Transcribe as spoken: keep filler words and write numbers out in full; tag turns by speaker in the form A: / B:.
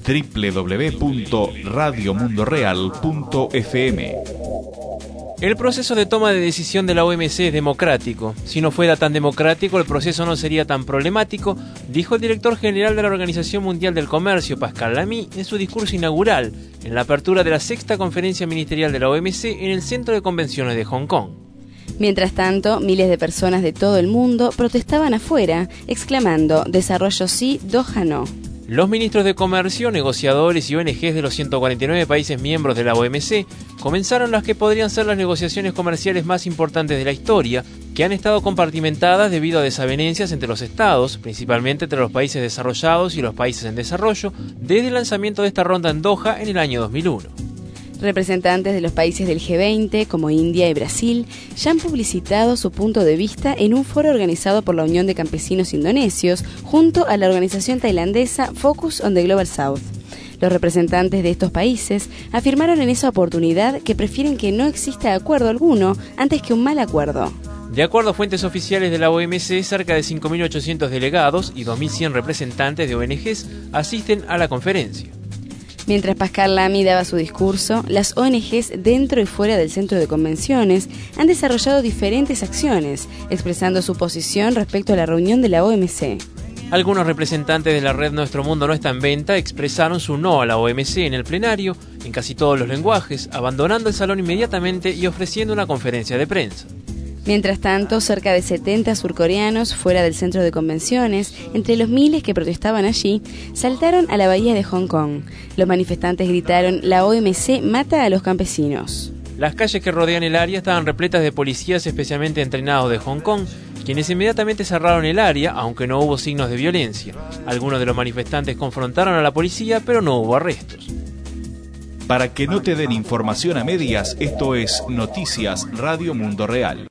A: doble u doble u doble u punto radio mundo real punto efe eme.
B: El proceso de toma de decisión de la O M C es democrático. Si no fuera tan democrático, el proceso no sería tan problemático, dijo el director general de la Organización Mundial del Comercio, Pascal Lamy, en su discurso inaugural, en la apertura de la sexta conferencia ministerial de la O M C en el Centro de Convenciones de Hong Kong.
C: Mientras tanto, miles de personas de todo el mundo protestaban afuera, exclamando: desarrollo sí, Doha no.
B: Los ministros de Comercio, negociadores y O N Ges de los ciento cuarenta y nueve países miembros de la O M C comenzaron las que podrían ser las negociaciones comerciales más importantes de la historia, que han estado compartimentadas debido a desavenencias entre los estados, principalmente entre los países desarrollados y los países en desarrollo, desde el lanzamiento de esta ronda en Doha en el año dos mil uno.
C: Representantes de los países del Ge veinte, como India y Brasil, ya han publicitado su punto de vista en un foro organizado por la Unión de Campesinos Indonesios junto a la organización tailandesa Focus on the Global South. Los representantes de estos países afirmaron en esa oportunidad que prefieren que no exista acuerdo alguno antes que un mal acuerdo.
B: De acuerdo a fuentes oficiales de la O M C, cerca de cinco mil ochocientos delegados y dos mil cien representantes de O N Ges asisten a la conferencia.
C: Mientras Pascal Lamy daba su discurso, las O N Ges dentro y fuera del centro de convenciones han desarrollado diferentes acciones, expresando su posición respecto a la reunión de la O M C.
B: Algunos representantes de la red Nuestro Mundo No Está en Venta expresaron su no a la O M C en el plenario, en casi todos los lenguajes, abandonando el salón inmediatamente y ofreciendo una conferencia de prensa.
C: Mientras tanto, cerca de setenta surcoreanos fuera del centro de convenciones, entre los miles que protestaban allí, saltaron a la bahía de Hong Kong. Los manifestantes gritaron: la O M C mata a los campesinos.
B: Las calles que rodean el área estaban repletas de policías especialmente entrenados de Hong Kong, quienes inmediatamente cerraron el área, aunque no hubo signos de violencia. Algunos de los manifestantes confrontaron a la policía, pero no hubo arrestos.
A: Para que no te den información a medias, esto es Noticias Radio Mundo Real.